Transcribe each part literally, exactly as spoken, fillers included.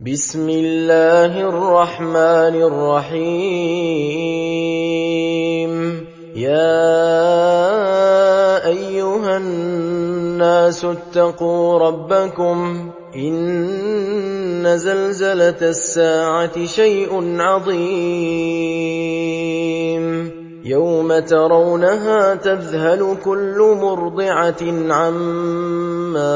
بسم الله الرحمن الرحيم يا أيها الناس اتقوا ربكم إن زلزلة الساعة شيء عظيم يوم ترونها تذهل كل مرضعة عما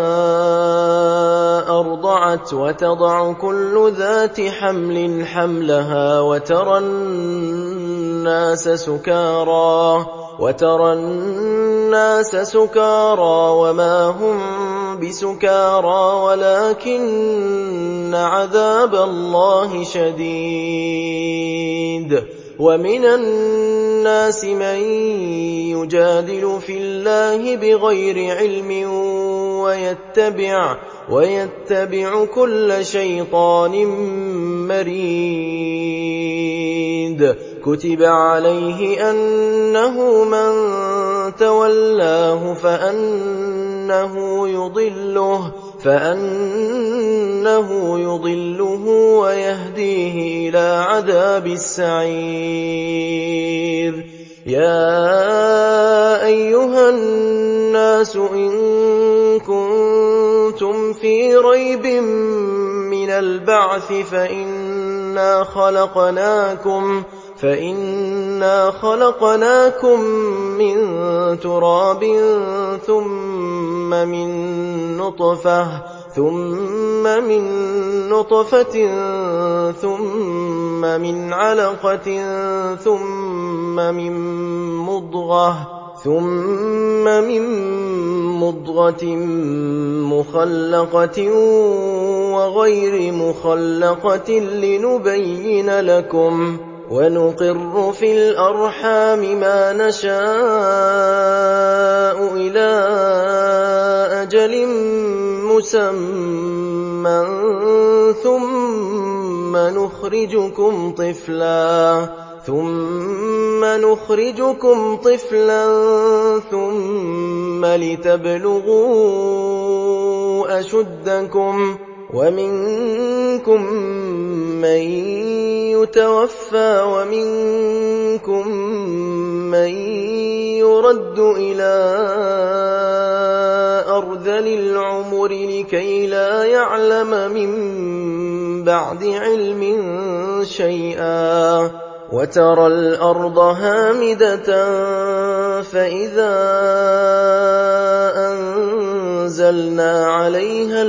أرضعت وتضع كل ذات حمل حملها وترى الناس سكارى وترى الناس سكارى وما هم بسكارى ولكن عذاب الله شديد ومن الناس من يجادل في الله بغير علم ويتبع ويتبع كل شيطان مريد كتب عليه أنه من تولاه فأنه يضله فأنه يضله ويهديه إلى عذاب السعير يا أيها الناس إن كنتم في ريب من البعث فإنا خلقناكم فإنا خلقناكم من تراب ثم من نطفة ثم من نطفة ثم من علقة ثم من مضغة ثم من مضغة مخلقة وغير مخلقة لنبين لكم ونقر في الأرحام ما نشاء إلى أجل مسمى ثم نخرجكم طفلا ثم نخرجكم طفلا ثم لتبلغوا أشدكم ومنكم من يتوفى ومنكم من يرد إلى أرذل العمر لكي لا يعلم من بعد علم شيئا وترى الأرض هامدة فإذا أنزلنا عليها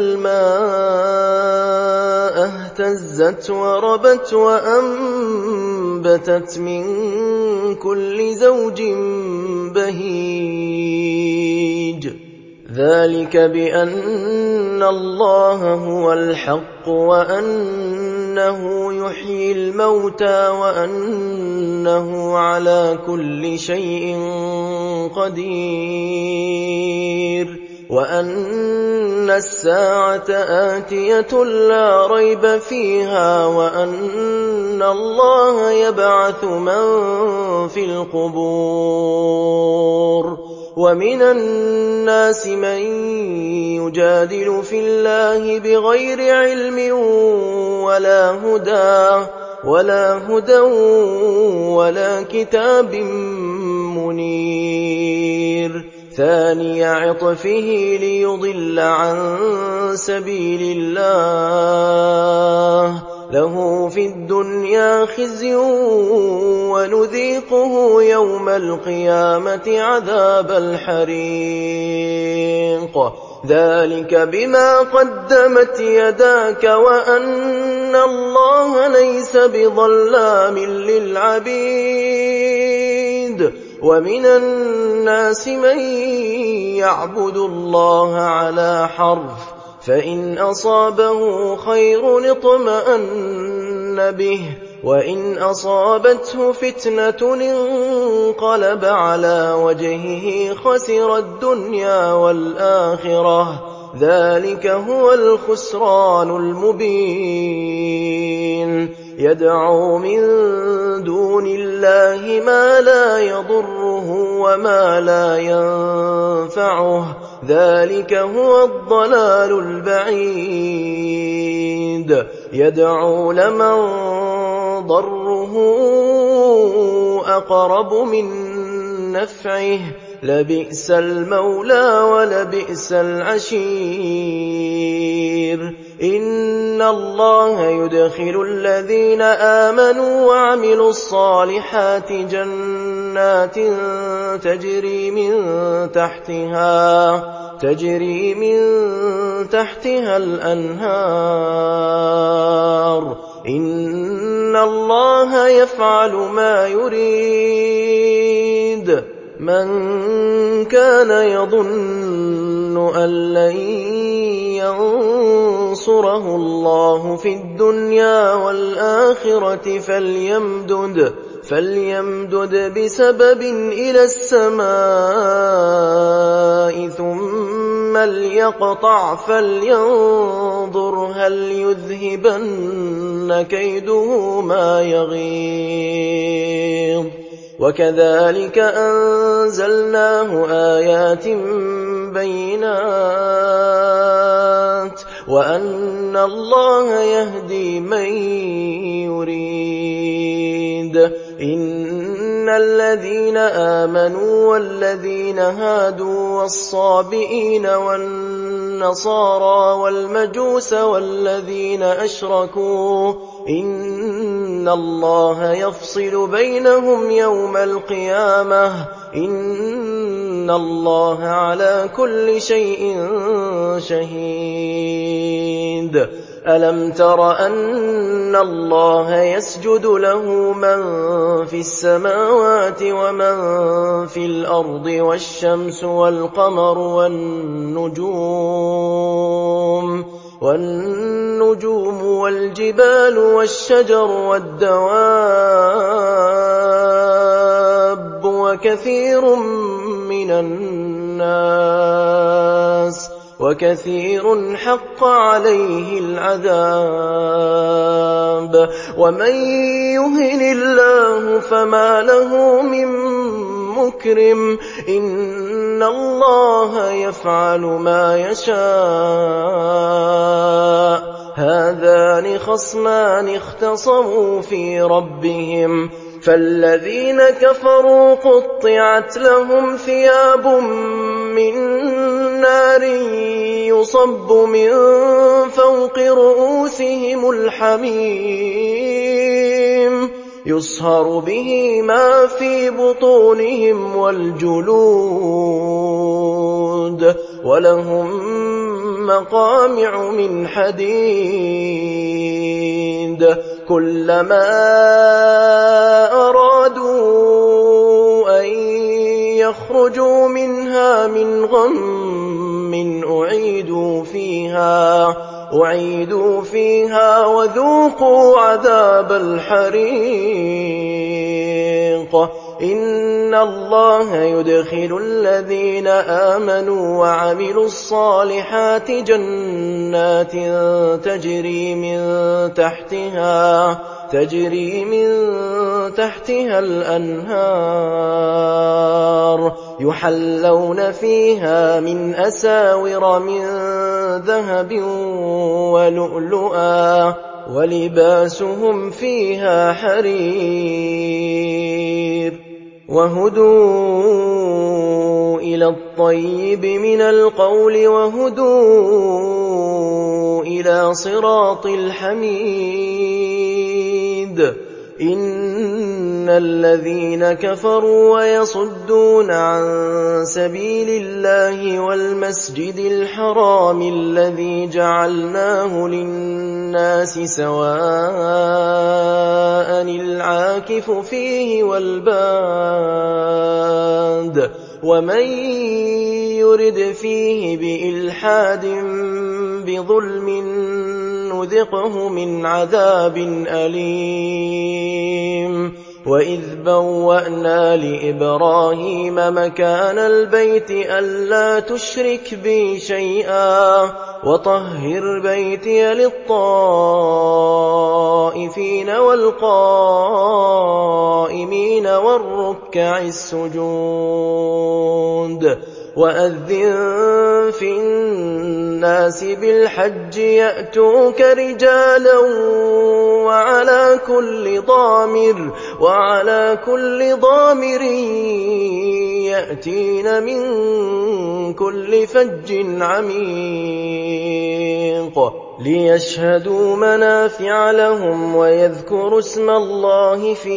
الماء اهتزت وربت وأنبتت من كل زوج بهيج ذلك بأن الله هو الحق وأنه يحيي الموتى وأنه على كل شيء قدير وأن الساعة آتية لا ريب فيها وأن الله يبعث من في القبور ومن الناس من يجادل في الله بغير علم ولا هدى ولا هدى ولا كتاب منير ثاني عطفه ليضل عن سبيل الله له في الدنيا خزي ونذيقه يوم القيامة عذاب الحريق ذلك بما قدمت يداك وأن الله ليس بظلام للعبيد ومن الناس من يعبد الله على حرف فإن أصابه خير اطمأن به وإن أصابته فتنة انقلب على وجهه خسر الدنيا والآخرة ذلك هو الخسران المبين يدعو من دون الله ما لا يضره وما لا ينفعه ذلك هو الضلال البعيد بعيد يدعو لمن ضره أقرب من نفعه لبئس المولى ولبئس العشير إن الله يدخل الذين آمنوا وعملوا الصالحات جنات تجري من تحتها تجري من تحتها الأنهار إن الله يفعل ما يريد من كان يظن أن لن ينصره الله في الدنيا والآخرة فليمدد فليمدد بسبب إلى السماء ثم ليقطع فلينظر هل يذهبن كيده ما يغيظ وكذلك أنزلناه آيات بينات وأن الله يهدي من يريد إن الذين آمنوا والذين هادوا والصابئين والنصارى والمجوس والذين أشركوا إن الله يفصل بينهم يوم القيامة إن الله على كل شيء شهيد ألم تر أن الله يسجد له من في السماوات ومن في الأرض والشمس والقمر والنجوم والنجوم والجبال والشجر والدواب وكثير من الناس وكثير حق عليه العذاب ومن يهن الله فما له من مكرم إن الله يفعل ما يشاء هذان خصمان اختصموا في ربهم فالذين كفروا قطعت لهم ثياب من نار يصب من فوق رؤوسهم الحميم يصهر به ما في بطونهم والجلود ولهم مقامع من حديد كلما أرادوا أن يخرجوا منها من غم أعيدوا فيها أعيدوا فيها وذوقوا عذاب الحريق إن الله يدخل الذين آمنوا وعملوا الصالحات جنات تجري من تحتها تجري من تحتها الأنهار يحلون فيها من أساور من ذهب ولؤلؤا ولباسهم فيها حرير وهدوا إلى الطيب من القول وهدوا إلى صراط الحميد إن الذين كفروا ويصدون عن سبيل الله والمسجد الحرام الذي جعلناه للناس سواء العاكف فيه والباد ومن يرد فيه بإلحاد بظلم نذقه من عذاب أليم وإذ بوأنا لإبراهيم مكان البيت ألا تشرك بي شيئا وطهر بيتي للطائفين والقائمين والركع السجود وأذن في الناس بالحج يأتوك رجالا وعلى كل ضامر وعلى كل ضامر يأتين من كل فج عميق ليشهدوا منافع لهم ويذكروا اسم الله في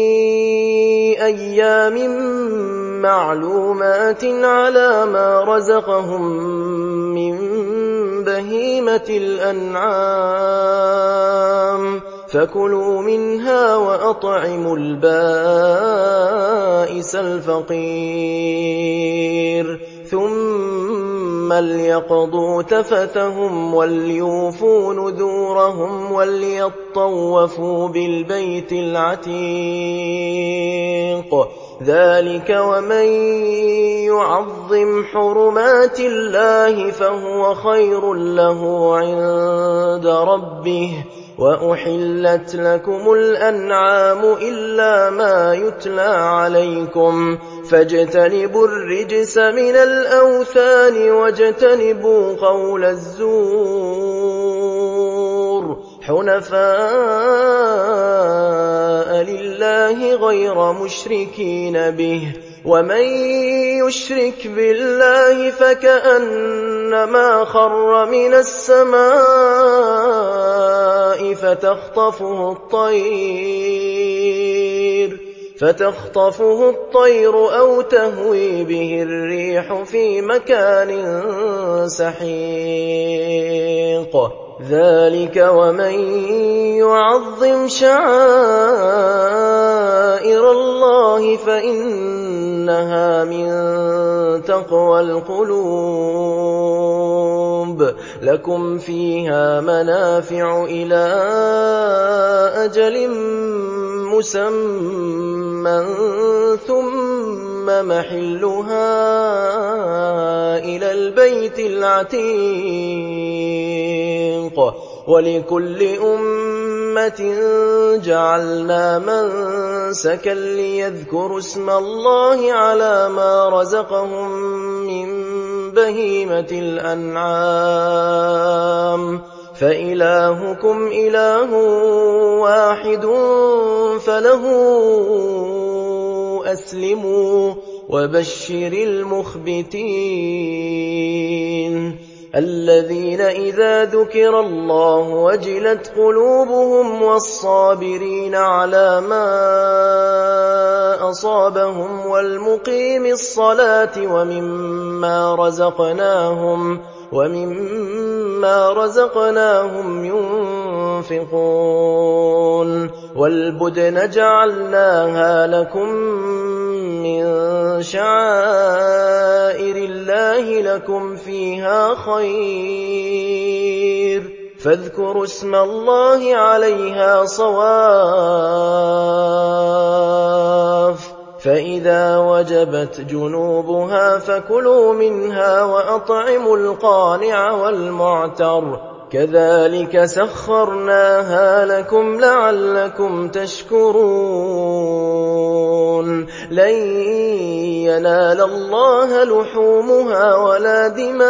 أيام معلومات على ما رزقهم من بهيمة الأنعام فكلوا منها وأطعموا البائس الفقير ثم ليقضوا تفثهم وليوفوا نذورهم وليطوفوا بالبيت العتيق ذلك ومن يعظم حرمات الله فهو خير له عند ربه وأحلت لكم الأنعام إلا ما يتلى عليكم فاجتنبوا الرجس من الأوثان واجتنبوا قول الزور حنفاء لله غير مشركين به ومن يشرك بالله فكأنما خر من السماء فتخطفه الطير فتخطفه الطير أو تهوي به الريح في مكان سحيق ذلك ومن يعظم شعائر الله فإنها من تقوى القلوب لكم فيها منافع إلى أجل مسمى ثم محلها إلى البيت العتيق ولكل أمة جعلنا منسكا ليذكروا اسم الله على ما رزقهم من بهيمة الأنعام فإلهكم إله واحد فله أسلموا وبشر المخبتين الذين إذا ذكر الله وجلت قلوبهم والصابرين على ما أصابهم والمقيم الصلاة ومما رزقناهم ومما رزقناهم ينفقون والبدن جعلناها لكم من شعائر الله لكم فيها خير فاذكروا اسم الله عليها صواف فإذا وجبت جنوبها فكلوا منها وأطعموا القانع والمعتر كذلك سخرناها لكم لعلكم تشكرون لن ينال الله لحومها ولا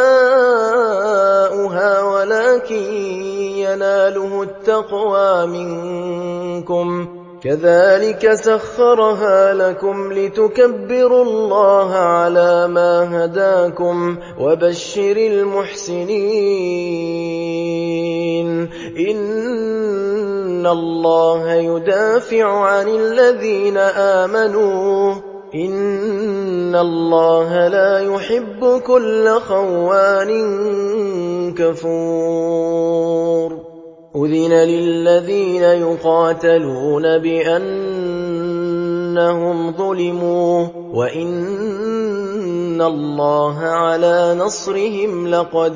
دماؤها ولكن يناله التقوى منكم كذلك سخرها لكم لتكبروا الله على ما هداكم وبشر المحسنين إن الله يدافع عن الذين آمنوا إن الله لا يحب كل خوان كفور أذن للذين يقاتلون بأنهم ظلموا وإن الله على نصرهم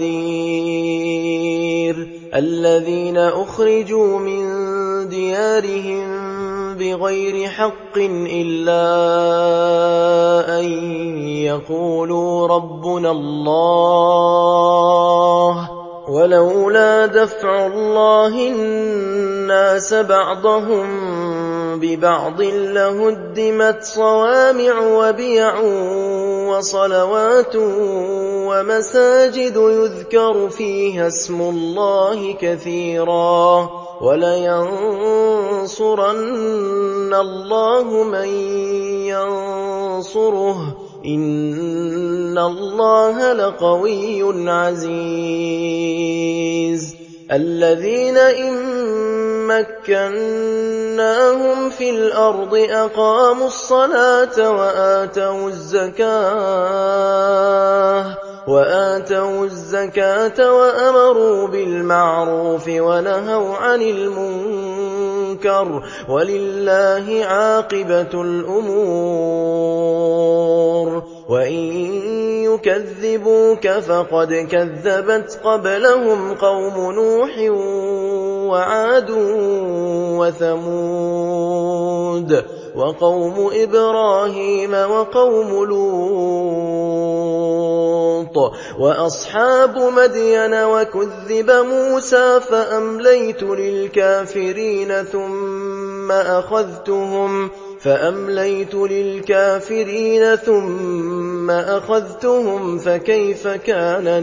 لقدير الذين أخرجوا من ديارهم بغير حق إلا أن يقولوا ربنا الله ولولا دفع الله الناس بعضهم ببعض لهدمت صوامع وبيع وصلوات ومساجد يذكر فيها اسم الله كثيرا ولينصرن الله من ينصره إن الله لقوي عزيز الذين إن مكناهم في الأرض أقاموا الصلاة وآتوا الزكاة وآتوا الزكاة وأمروا بالمعروف ونهوا عن المنكر ولله عاقبة الأمور وإن يكذبوك فقد كذبت قبلهم قوم نوح وعاد وثمود وقوم إبراهيم وقوم لوط وأصحاب مدين وكذب موسى فأمليت للكافرين ثم أخذتهم فأمليت للكافرين ثم أخذتهم فكيف كان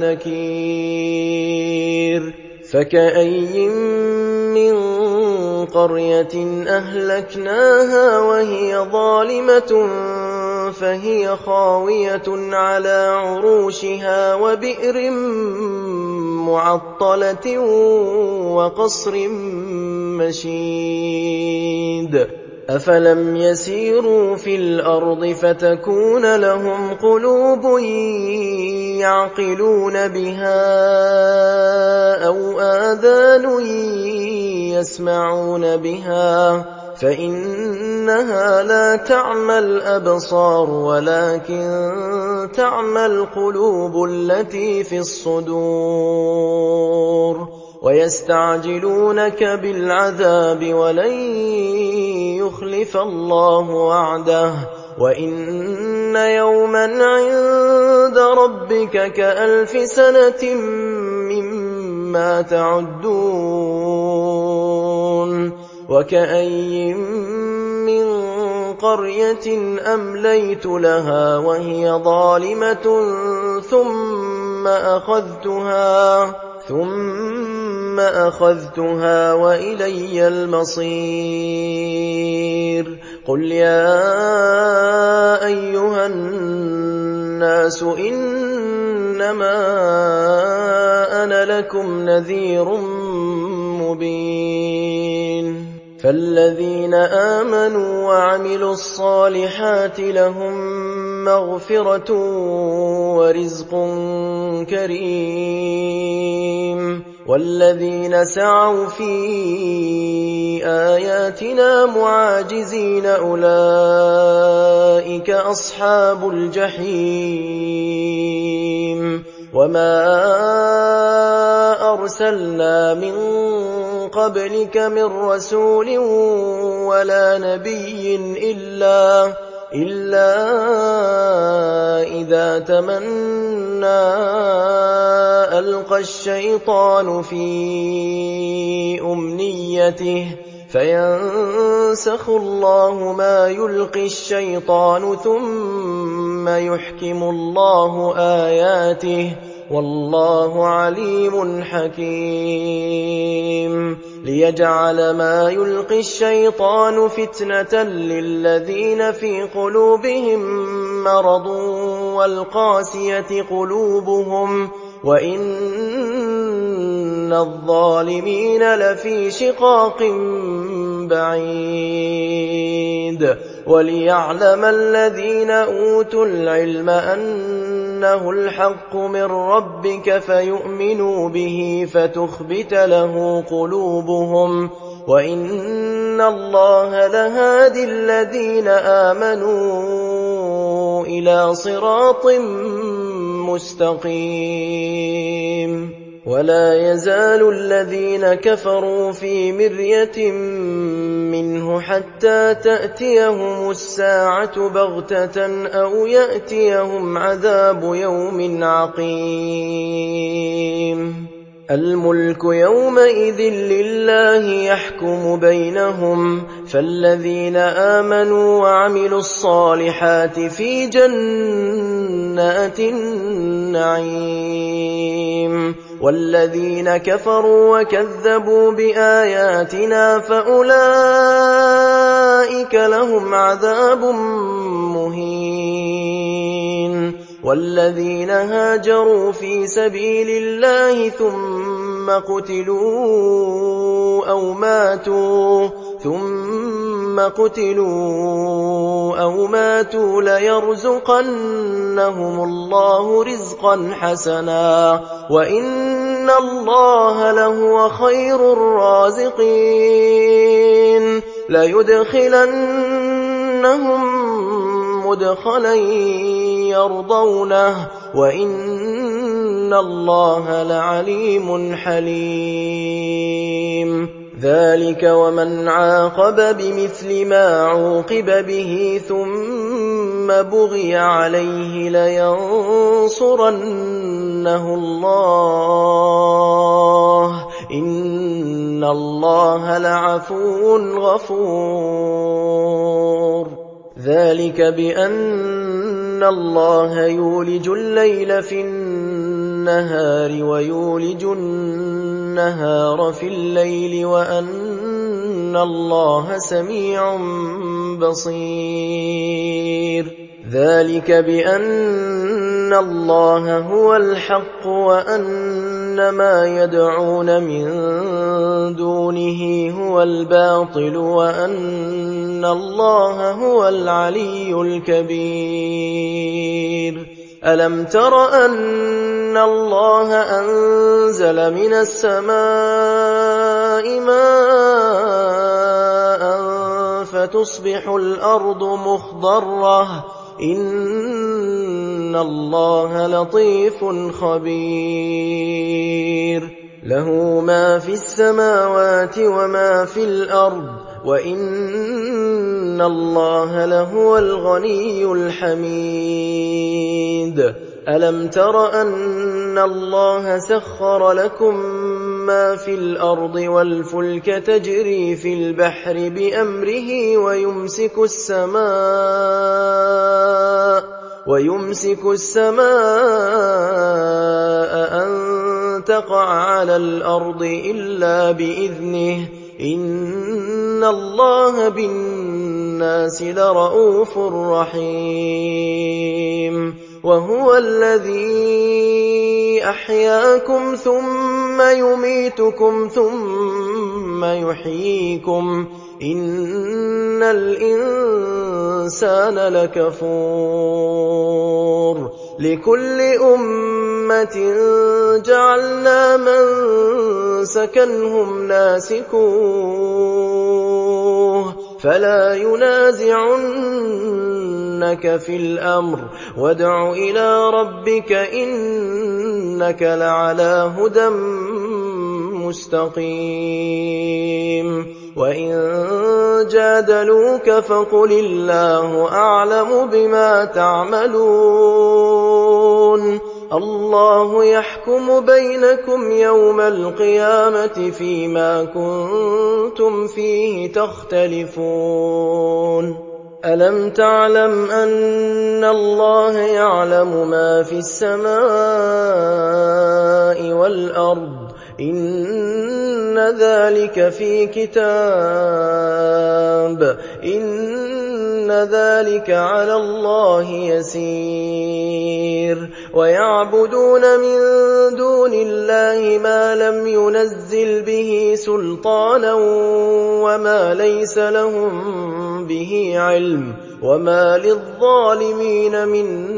نكير فكأي من قرية أهلكناها وهي ظالمة فهي خاوية على عروشها وبئر معطلة وقصر مشيد أفلم يسيروا في الأرض فتكون لهم قلوب يعقلون بها أو آذان يسمعون بها فإنها لا تعمى الأبصار ولكن تعمى القلوب التي في الصدور ويستعجلونك بالعذاب ولن يخلف الله وعده وإن يوما عند ربك كألف سنة مما تعدون وكأي من قرية أمليت لها وهي ظالمة ثم أخذتها ثم أخذتها وإلي المصير قل يا أيها الناس إنما أنا لكم نذير مبين فالذين آمنوا وعملوا الصالحات لهم مغفرة ورزق كريم والذين سعوا في آياتنا معاجزين أولئك أصحاب الجحيم وما أرسلنا من قبلك من رسول ولا نبي إلا إلا إذا تمنى ألقى الشيطان في أمنيته فينسخ الله ما يلقي الشيطان ثم يحكم الله آياته والله عليم حكيم ليجعل ما يلقي الشيطان فتنة للذين في قلوبهم مرض والقاسية قلوبهم وإن الظالمين لفي شقاق بعيد وليعلم الذين أوتوا العلم أنه الحق من ربك فيؤمنوا به فتخبت له قلوبهم وإن الله لهادي الذين آمنوا إلى صراط مستقيم ولا يزال الذين كفروا في مرية منه حتى تأتيهم الساعة بغتة أو يأتيهم عذاب يوم عقيم الملك يومئذ لله يحكم بينهم فالذين آمنوا وعملوا الصالحات في جنات جنات النعيم والذين كفروا وكذبوا بآياتنا فأولئك لهم عذاب مهين والذين هاجروا في سبيل الله ثم قتلوا أو ماتوا ثم قتلوا أو ماتوا ليرزقنهم الله رزقا حسنا وإن الله لهو خير الرازقين ليدخلنهم مدخلا يرضونه وإن الله لعليم حليم ذلك ومن عاقب بمثل ما عوقب به ثم بغي عليه لينصرنه الله إن الله لعفو غفور ذلك بأن الله يولج الليل في النهار ويولج النهار في الليل وأن الله سميع بصير ذلك بأن الله هو الحق وأن ما يدعون من دونه هو الباطل وأن الله هو العلي الكبير ألم تر أن الله أنزل من السماء ماء فتصبح الأرض مخضرة إن الله لطيف خبير له ما في السماوات وما في الأرض وإن الله لهو الغني الحميد ألم تر أن الله سخر لكم ما في الأرض والفلك تجري في البحر بأمره ويمسك السماء ويمسك السماء أن تقع على الأرض إلا بإذنه إن الله بالناس لرءوف رحيم وهو الذي أحياكم ثم يميتكم ثم يحييكم إن الإنسان لكفور لكل أمة جعلنا منسكا هم ناسكوه فلا ينازعنك في الأمر وادع إلى ربك إنك لعلى هدى مستقيم وإن جادلوك فقل الله أعلم بما تعملون الله يحكم بينكم يوم القيامة فيما كنتم فيه تختلفون ألم تعلم أن الله يعلم ما في السماء والأرض إن ذلك في كتاب إن ذلك على الله يسير ويعبدون من دون الله ما لم ينزل به سلطانا وما ليس لهم به علم وما للظالمين من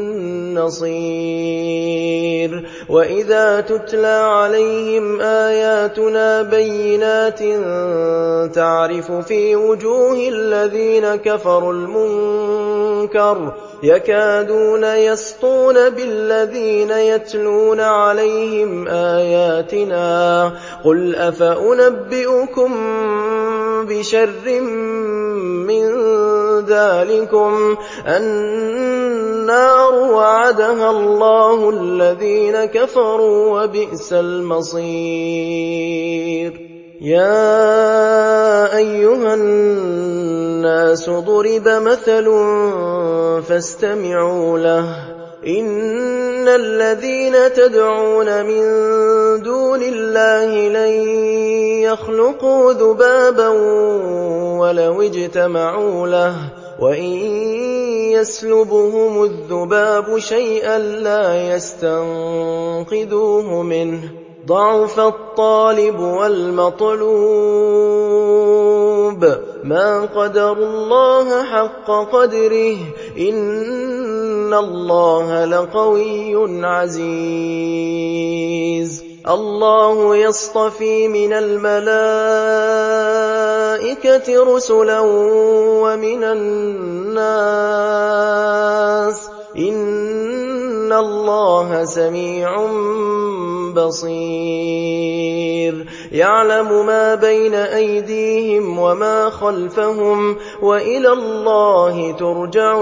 نصير وإذا تتلى عليهم آياتنا بينات تعرف في وجوه الذين كفروا المنكر يكادون يسطون بالذين يتلون عليهم آياتنا قل أفأنبئكم بشر من ذلكم النار وعدها الله الذين كفروا وبئس المصير يا أيها الناس ضرب مثل فاستمعوا له إِنَّ الَّذِينَ تَدْعُونَ مِن دُونِ اللَّهِ لَن يَخْلُقُوا ذُبَابًا وَلَوِ اجْتَمَعُوا لَهُ وَإِن يَسْلُبْهُمُ الذُّبَابُ شَيْئًا لَّا يَسْتَنقِذُوهُ مِنْهُ ۚ ضَعُفَ الطَّالِبُ وَالْمَطْلُوبُ مَا قَدَرُوا اللَّهَ حَقَّ قَدْرِهِ ۗ إِنَّ اللَّهَ لَقَوِيٌّ عَزِيزٌ اللَّهُ يَصْطَفِي مِنَ الْمَلَائِكَةِ رُسُلًا وَمِنَ النَّاسِ ۚ إِنَّ اللَّهَ سَمِيعٌ بَصِيرٌ يَعْلَمُ مَا بَيْنَ أَيْدِيهِمْ وَمَا خَلْفَهُمْ ۗ وَإِلَى اللَّهِ تُرْجَعُ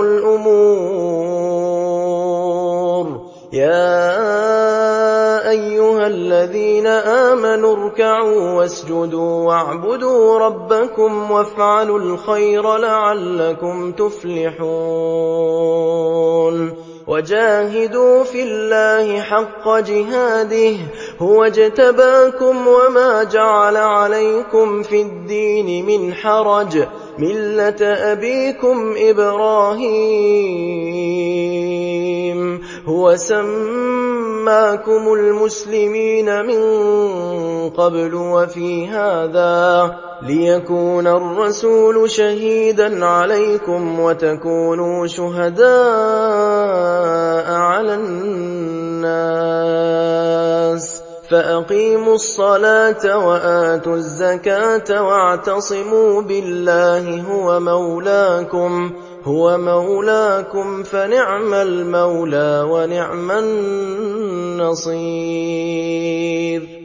الْأُمُورُ يَا أَيُّهَا الَّذِينَ آمَنُوا ارْكَعُوا وَاسْجُدُوا وَاعْبُدُوا رَبَّكُمْ وَافْعَلُوا الْخَيْرَ لَعَلَّكُمْ تُفْلِحُونَ وَجَاهِدُوا فِي اللَّهِ حَقَّ جِهَادِهِ ۚ هُوَ اجْتَبَاكُمْ وَمَا جَعَلَ عَلَيْكُمْ فِي الدِّينِ مِنْ حَرَجٍ ۚ مِّلَّةَ أَبِيكُمْ إِبْرَاهِيمَ ۚ هُوَ سَمَّاكُمُ الْمُسْلِمِينَ مِن قَبْلُ وَفِي هَٰذَا لِيَكُونَ الرَّسُولُ شَهِيدًا عَلَيْكُمْ وَتَكُونُوا شُهَدَاءَ عَلَى النَّاسِ ۚ فَأَقِيمُوا الصَّلَاةَ وَآتُوا الزَّكَاةَ وَاعْتَصِمُوا بِاللَّهِ هُوَ مَوْلَاكُمْ فَنِعْمَ الْمَوْلَىٰ وَنِعْمَ النَّصِيرُ